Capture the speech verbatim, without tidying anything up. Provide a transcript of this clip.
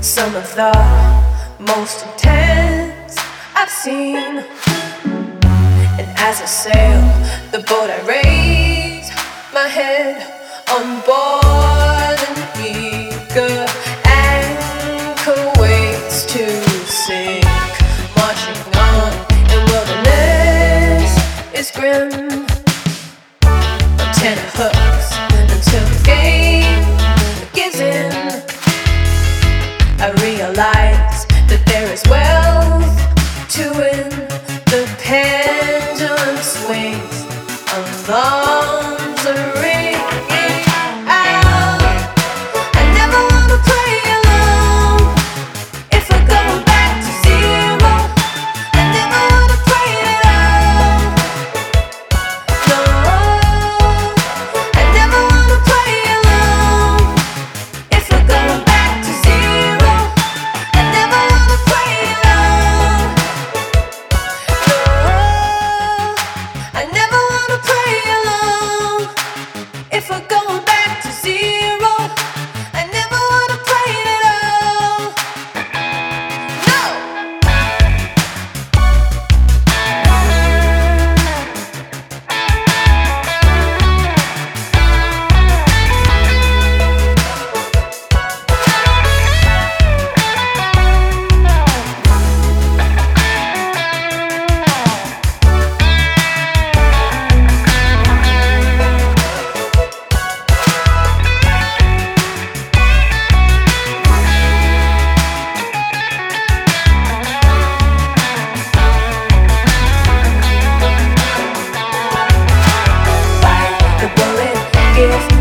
Some of the most intense I've seen. And as I sail the boat, I raise my head on board an eager anchor waits to sink. Marching on in wilderness is grim. On tenor hooks until the game begins in. I realize that there is wealth to win. The pendulum swings, alarms are ringing out. I never wanna play alone. If we're going back to zero, I never wanna play it out. No, I never wanna play alone. If we're going back to zero, I never wanna play alone. I never wanna play alone. If we're going back to zero, I never wanna play it all. No. Bite the bullet if